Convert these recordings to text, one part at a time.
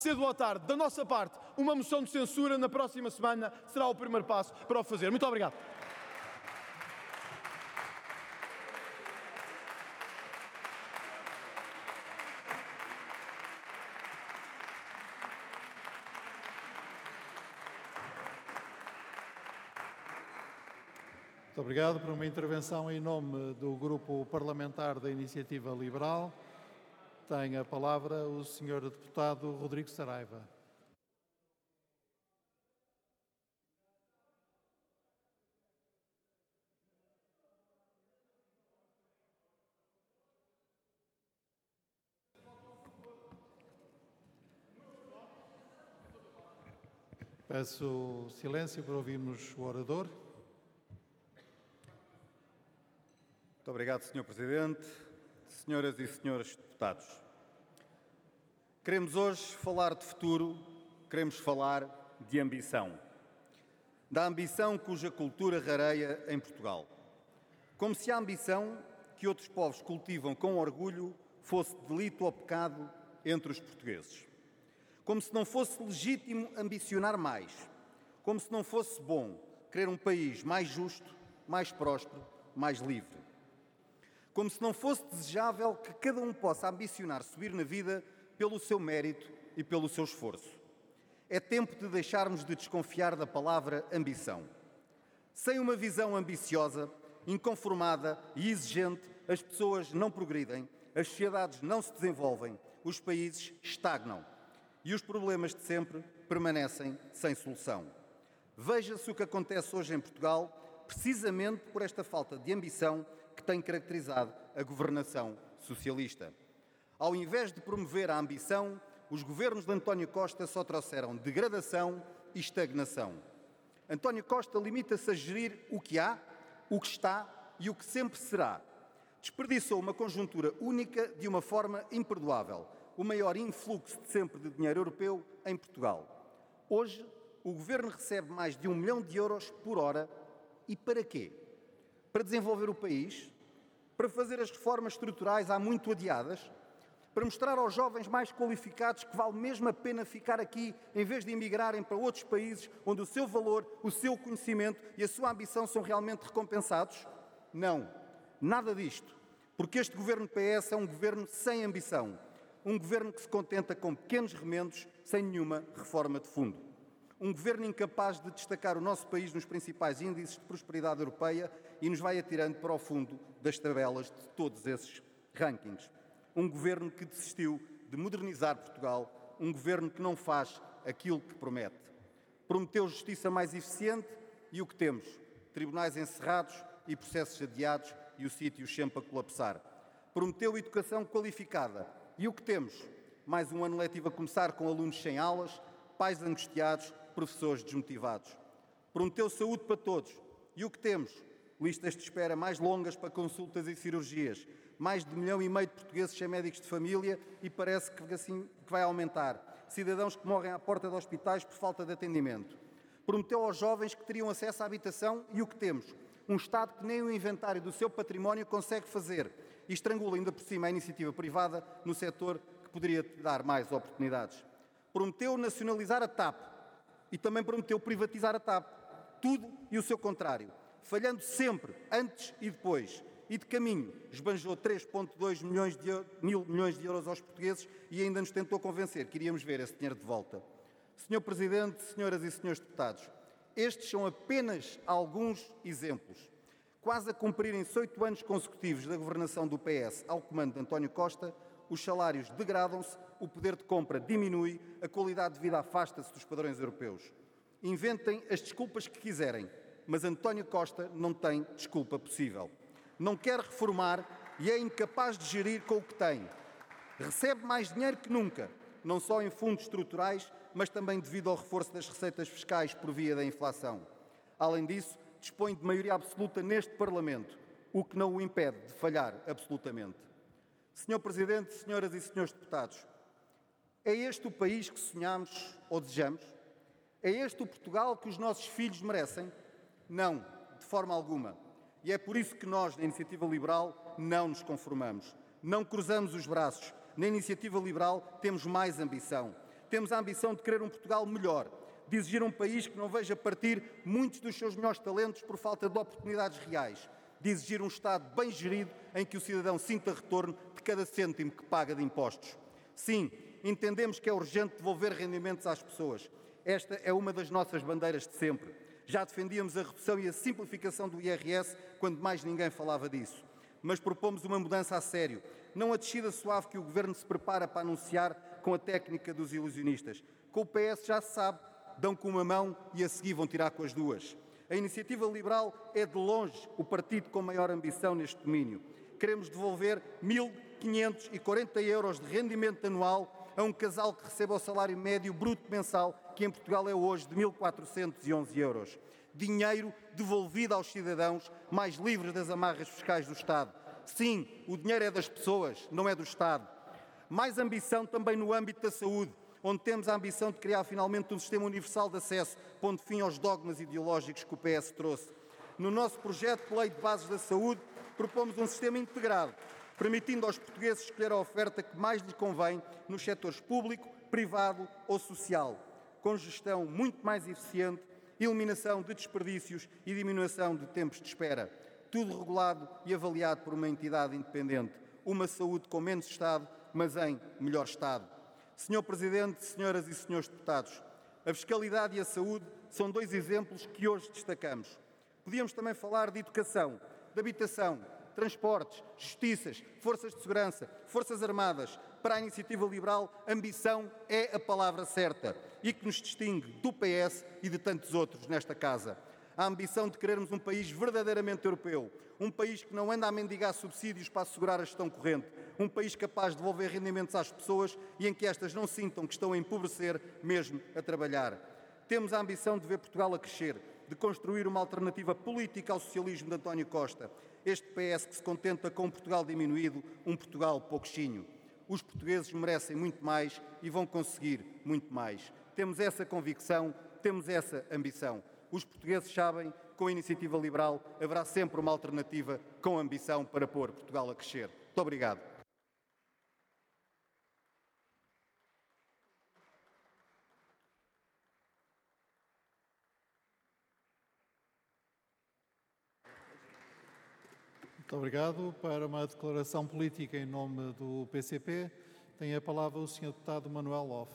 cedo ou tarde, da nossa parte, uma moção de censura na próxima semana será o primeiro passo para o fazer. Muito obrigado. Muito obrigado. Por uma intervenção em nome do Grupo Parlamentar da Iniciativa Liberal, tem a palavra o Sr. Deputado Rodrigo Saraiva. Peço silêncio para ouvirmos o orador. Muito obrigado, Sr. Presidente, senhoras e senhores deputados. Queremos hoje falar de futuro, queremos falar de ambição. Da ambição cuja cultura rareia em Portugal. Como se a ambição que outros povos cultivam com orgulho fosse delito ou pecado entre os portugueses. Como se não fosse legítimo ambicionar mais. Como se não fosse bom querer um país mais justo, mais próspero, mais livre. Como se não fosse desejável que cada um possa ambicionar subir na vida pelo seu mérito e pelo seu esforço. É tempo de deixarmos de desconfiar da palavra ambição. Sem uma visão ambiciosa, inconformada e exigente, as pessoas não progridem, as sociedades não se desenvolvem, os países estagnam e os problemas de sempre permanecem sem solução. Veja-se o que acontece hoje em Portugal, precisamente por esta falta de ambição que tem caracterizado a governação socialista. Ao invés de promover a ambição, os governos de António Costa só trouxeram degradação e estagnação. António Costa limita-se a gerir o que há, o que está e o que sempre será. Desperdiçou uma conjuntura única de uma forma imperdoável, o maior influxo de sempre de dinheiro europeu em Portugal. Hoje, o governo recebe mais de 1 milhão de euros por hora. E para quê? Para desenvolver o país? Para fazer as reformas estruturais há muito adiadas? Para mostrar aos jovens mais qualificados que vale mesmo a pena ficar aqui em vez de emigrarem para outros países onde o seu valor, o seu conhecimento e a sua ambição são realmente recompensados? Não, nada disto. Porque este governo PS é um governo sem ambição. Um governo que se contenta com pequenos remendos sem nenhuma reforma de fundo. Um governo incapaz de destacar o nosso país nos principais índices de prosperidade europeia e nos vai atirando para o fundo das tabelas de todos esses rankings. Um governo que desistiu de modernizar Portugal, um governo que não faz aquilo que promete. Prometeu justiça mais eficiente e o que temos? Tribunais encerrados e processos adiados e o sítio sempre a colapsar. Prometeu educação qualificada e o que temos? Mais um ano letivo a começar com alunos sem aulas, pais angustiados, professores desmotivados. Prometeu saúde para todos. E o que temos? Listas de espera mais longas para consultas e cirurgias. Mais de 1,5 milhão de portugueses sem médicos de família e parece que assim que vai aumentar. Cidadãos que morrem à porta de hospitais por falta de atendimento. Prometeu aos jovens que teriam acesso à habitação e o que temos? Um Estado que nem o inventário do seu património consegue fazer e estrangula ainda por cima a iniciativa privada no setor que poderia dar mais oportunidades. Prometeu nacionalizar a TAP e também prometeu privatizar a TAP. Tudo e o seu contrário. Falhando sempre, antes e depois. E de caminho, esbanjou 3,2 mil milhões de euros aos portugueses e ainda nos tentou convencer que iríamos ver esse dinheiro de volta. Sr. Presidente, senhoras e senhores deputados, estes são apenas alguns exemplos. Quase a cumprirem-se 8 anos consecutivos da governação do PS ao comando de António Costa, os salários degradam-se, o poder de compra diminui, a qualidade de vida afasta-se dos padrões europeus. Inventem as desculpas que quiserem, mas António Costa não tem desculpa possível. Não quer reformar e é incapaz de gerir com o que tem. Recebe mais dinheiro que nunca, não só em fundos estruturais, mas também devido ao reforço das receitas fiscais por via da inflação. Além disso, dispõe de maioria absoluta neste Parlamento, o que não o impede de falhar absolutamente. Sr. Presidente, senhoras e senhores deputados, é este o país que sonhamos ou desejamos? É este o Portugal que os nossos filhos merecem? Não, de forma alguma. E é por isso que nós, na Iniciativa Liberal, não nos conformamos. Não cruzamos os braços. Na Iniciativa Liberal temos mais ambição. Temos a ambição de querer um Portugal melhor, de exigir um país que não veja partir muitos dos seus melhores talentos por falta de oportunidades reais, de exigir um Estado bem gerido em que o cidadão sinta retorno de cada cêntimo que paga de impostos. Sim, entendemos que é urgente devolver rendimentos às pessoas. Esta é uma das nossas bandeiras de sempre. Já defendíamos a redução e a simplificação do IRS quando mais ninguém falava disso. Mas propomos uma mudança a sério, não a descida suave que o Governo se prepara para anunciar com a técnica dos ilusionistas. Com o PS já se sabe, dão com uma mão e a seguir vão tirar com as duas. A Iniciativa Liberal é de longe o partido com maior ambição neste domínio. Queremos devolver 1.540 euros de rendimento anual a um casal que receba o salário médio bruto mensal, que em Portugal é hoje de 1.411 euros. Dinheiro devolvido aos cidadãos mais livres das amarras fiscais do Estado. Sim, o dinheiro é das pessoas, não é do Estado. Mais ambição também no âmbito da saúde, onde temos a ambição de criar finalmente um sistema universal de acesso, pondo fim aos dogmas ideológicos que o PS trouxe. No nosso projeto de lei de bases da saúde, propomos um sistema integrado, permitindo aos portugueses escolher a oferta que mais lhes convém nos setores público, privado ou social, com gestão muito mais eficiente, eliminação de desperdícios e diminuição de tempos de espera. Tudo regulado e avaliado por uma entidade independente. Uma saúde com menos Estado, mas em melhor Estado. Senhor Presidente, senhoras e senhores deputados, a fiscalidade e a saúde são dois exemplos que hoje destacamos. Podíamos também falar de educação, de habitação, transportes, justiças, forças de segurança, forças armadas. Para a Iniciativa Liberal, ambição é a palavra certa e que nos distingue do PS e de tantos outros nesta casa. A ambição de querermos um país verdadeiramente europeu, um país que não anda a mendigar subsídios para assegurar a gestão corrente, um país capaz de devolver rendimentos às pessoas e em que estas não sintam que estão a empobrecer mesmo a trabalhar. Temos a ambição de ver Portugal a crescer, de construir uma alternativa política ao socialismo de António Costa. Este PS que se contenta com um Portugal diminuído, um Portugal pouquinho. Os portugueses merecem muito mais e vão conseguir muito mais. Temos essa convicção, temos essa ambição. Os portugueses sabem que com a Iniciativa Liberal haverá sempre uma alternativa com ambição para pôr Portugal a crescer. Muito obrigado. Muito obrigado. Para uma declaração política em nome do PCP, tem a palavra o Sr. Deputado Manuel Loff.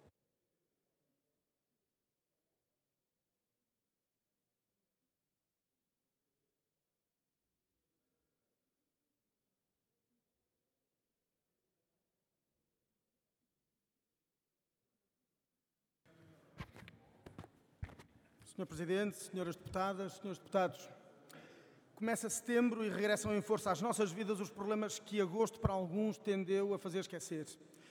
Sr. Presidente, senhoras deputadas, senhores deputados, começa setembro e regressam em força às nossas vidas os problemas que agosto para alguns tendeu a fazer esquecer.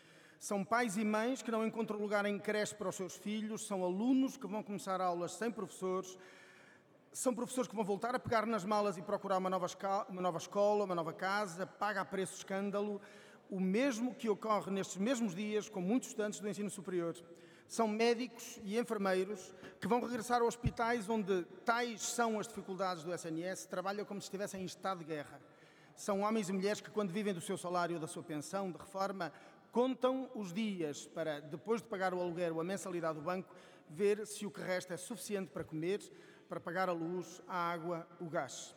São pais e mães que não encontram lugar em creche para os seus filhos, são alunos que vão começar aulas sem professores, são professores que vão voltar a pegar nas malas e procurar uma nova escola, uma nova casa, paga a preço escândalo, o mesmo que ocorre nestes mesmos dias com muitos estudantes do ensino superior. São médicos e enfermeiros que vão regressar a hospitais onde tais são as dificuldades do SNS, trabalham como se estivessem em estado de guerra. São homens e mulheres que, quando vivem do seu salário ou da sua pensão de reforma, contam os dias para, depois de pagar o aluguer ou a mensalidade do banco, ver se o que resta é suficiente para comer, para pagar a luz, a água, o gás.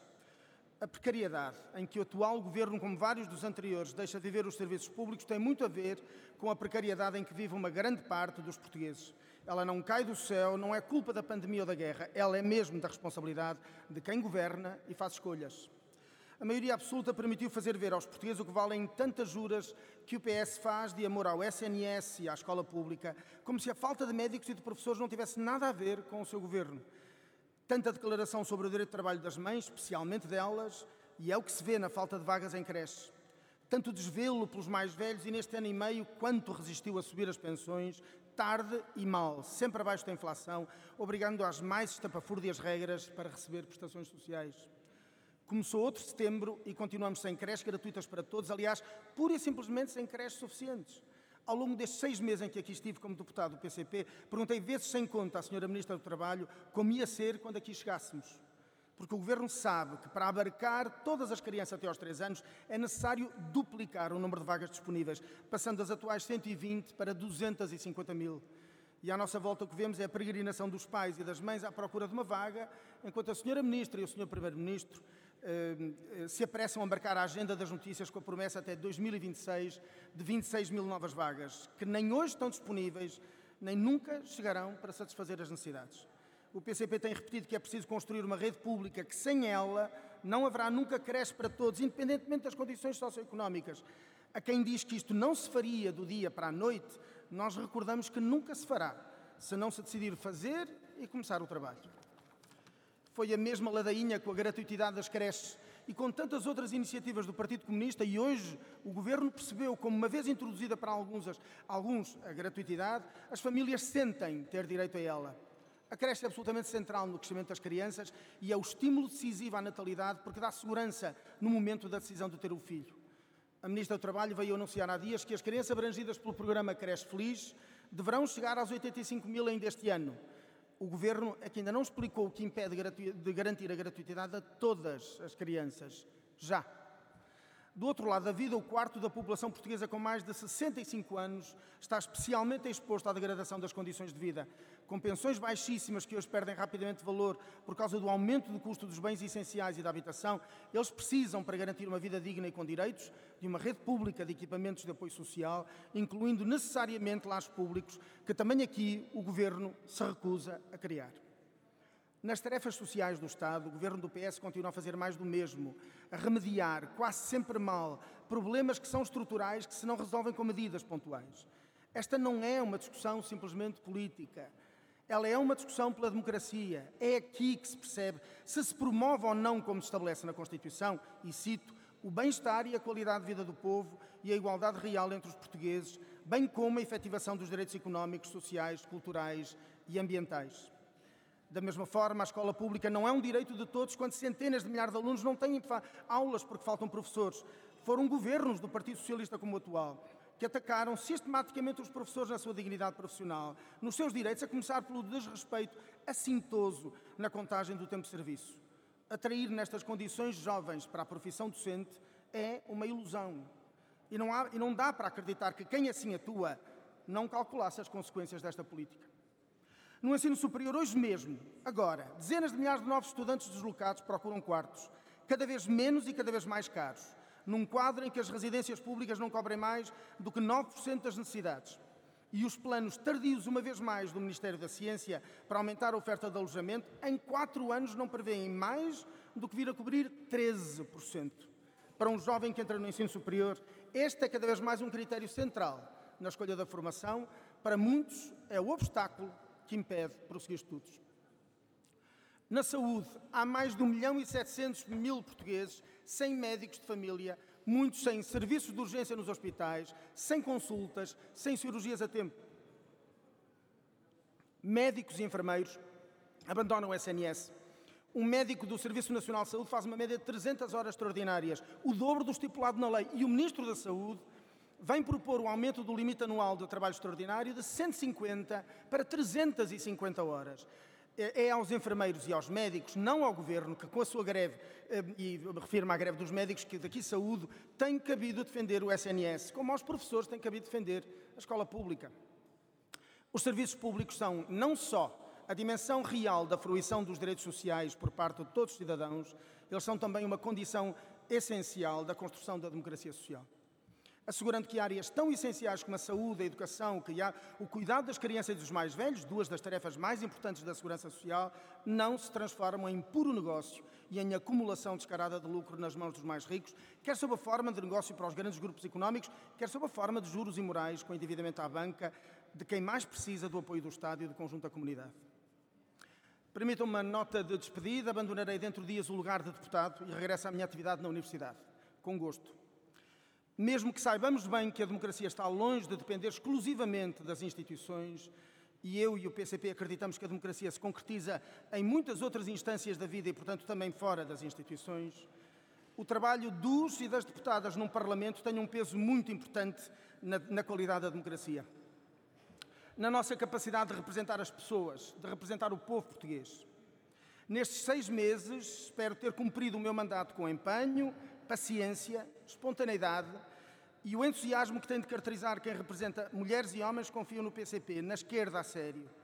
A precariedade em que o atual governo, como vários dos anteriores, deixa de viver os serviços públicos tem muito a ver com a precariedade em que vive uma grande parte dos portugueses. Ela não cai do céu, não é culpa da pandemia ou da guerra, ela é mesmo da responsabilidade de quem governa e faz escolhas. A maioria absoluta permitiu fazer ver aos portugueses o que valem tantas juras que o PS faz de amor ao SNS e à escola pública, como se a falta de médicos e de professores não tivesse nada a ver com o seu governo. Tanta declaração sobre o direito de trabalho das mães, especialmente delas, e é o que se vê na falta de vagas em creches. Tanto desvelo pelos mais velhos e neste ano e meio quanto resistiu a subir as pensões, tarde e mal, sempre abaixo da inflação, obrigando às mais estapafúrdias regras para receber prestações sociais. Começou outro setembro e continuamos sem creches gratuitas para todos, aliás, pura e simplesmente sem creches suficientes. Ao longo destes 6 meses em que aqui estive como deputado do PCP, perguntei vezes sem conta à Sra. Ministra do Trabalho como ia ser quando aqui chegássemos. Porque o Governo sabe que para abarcar todas as crianças até aos 3 anos é necessário duplicar o número de vagas disponíveis, passando das atuais 120 para 250 mil. E à nossa volta o que vemos é a peregrinação dos pais e das mães à procura de uma vaga, enquanto a Sra. Ministra e o Sr. Primeiro-Ministro se apressam a embarcar a agenda das notícias com a promessa até 2026 de 26 mil novas vagas, que nem hoje estão disponíveis, nem nunca chegarão para satisfazer as necessidades. O PCP tem repetido que é preciso construir uma rede pública que, sem ela, não haverá nunca creche para todos, independentemente das condições socioeconómicas. A quem diz que isto não se faria do dia para a noite, nós recordamos que nunca se fará, se não se decidir fazer e começar o trabalho. Foi a mesma ladainha com a gratuitidade das creches e com tantas outras iniciativas do Partido Comunista, e hoje o Governo percebeu, como uma vez introduzida para alguns a gratuitidade, as famílias sentem ter direito a ela. A creche é absolutamente central no crescimento das crianças e é o estímulo decisivo à natalidade porque dá segurança no momento da decisão de ter o filho. A Ministra do Trabalho veio anunciar há dias que as crianças abrangidas pelo programa Creche Feliz deverão chegar aos 85 mil ainda este ano. O Governo é que ainda não explicou o que impede de garantir a gratuitidade a todas as crianças. Já. Do outro lado da vida, o quarto da população portuguesa com mais de 65 anos está especialmente exposto à degradação das condições de vida. Com pensões baixíssimas que hoje perdem rapidamente valor por causa do aumento do custo dos bens essenciais e da habitação, eles precisam, para garantir uma vida digna e com direitos, de uma rede pública de equipamentos de apoio social, incluindo necessariamente lares públicos, que também aqui o Governo se recusa a criar. Nas tarefas sociais do Estado, o Governo do PS continua a fazer mais do mesmo, a remediar, quase sempre mal, problemas que são estruturais, que se não resolvem com medidas pontuais. Esta não é uma discussão simplesmente política. Ela é uma discussão pela democracia. É aqui que se percebe se se promove ou não, como se estabelece na Constituição, e cito, o bem-estar e a qualidade de vida do povo e a igualdade real entre os portugueses, bem como a efetivação dos direitos económicos, sociais, culturais e ambientais. Da mesma forma, a escola pública não é um direito de todos quando centenas de milhares de alunos não têm aulas porque faltam professores. Foram governos do Partido Socialista como o atual que atacaram sistematicamente os professores na sua dignidade profissional, nos seus direitos, a começar pelo desrespeito assintoso na contagem do tempo de serviço. Atrair nestas condições jovens para a profissão docente é uma ilusão. E não dá para acreditar que quem assim atua não calculasse as consequências desta política. No ensino superior, hoje mesmo, agora, dezenas de milhares de novos estudantes deslocados procuram quartos, cada vez menos e cada vez mais caros, num quadro em que as residências públicas não cobrem mais do que 9% das necessidades. E os planos tardios, uma vez mais, do Ministério da Ciência para aumentar a oferta de alojamento, em 4 anos não prevêem mais do que vir a cobrir 13%. Para um jovem que entra no ensino superior, este é cada vez mais um critério central na escolha da formação. Para muitos, é o obstáculo que impede prosseguir estudos. Na saúde, há mais de 1.700.000 portugueses sem médicos de família, muitos sem serviços de urgência nos hospitais, sem consultas, sem cirurgias a tempo. Médicos e enfermeiros abandonam o SNS. Um médico do Serviço Nacional de Saúde faz uma média de 300 horas extraordinárias, o dobro do estipulado na lei. E o Ministro da Saúde vem propor o aumento do limite anual de trabalho extraordinário de 150 para 350 horas. É aos enfermeiros e aos médicos, não ao Governo, que com a sua greve, e refiro-me à greve dos médicos, que daqui saúde, tem cabido defender o SNS, como aos professores tem cabido defender a escola pública. Os serviços públicos são não só a dimensão real da fruição dos direitos sociais por parte de todos os cidadãos, eles são também uma condição essencial da construção da democracia social. Assegurando que áreas tão essenciais como a saúde, a educação, o cuidado das crianças e dos mais velhos, 2 das tarefas mais importantes da segurança social, não se transformam em puro negócio e em acumulação descarada de lucro nas mãos dos mais ricos, quer sob a forma de negócio para os grandes grupos económicos, quer sob a forma de juros imorais com endividamento à banca de quem mais precisa do apoio do Estado e do conjunto da comunidade. Permitam-me uma nota de despedida. Abandonarei dentro de dias o lugar de deputado e regresso à minha atividade na universidade. Com gosto. Mesmo que saibamos bem que a democracia está longe de depender exclusivamente das instituições, e eu e o PCP acreditamos que a democracia se concretiza em muitas outras instâncias da vida e, portanto, também fora das instituições, o trabalho dos e das deputadas num Parlamento tem um peso muito importante na qualidade da democracia. Na nossa capacidade de representar as pessoas, de representar o povo português. Nestes 6 meses, espero ter cumprido o meu mandato com empenho, paciência, espontaneidade e o entusiasmo que tem de caracterizar quem representa mulheres e homens que confiam no PCP, na esquerda a sério.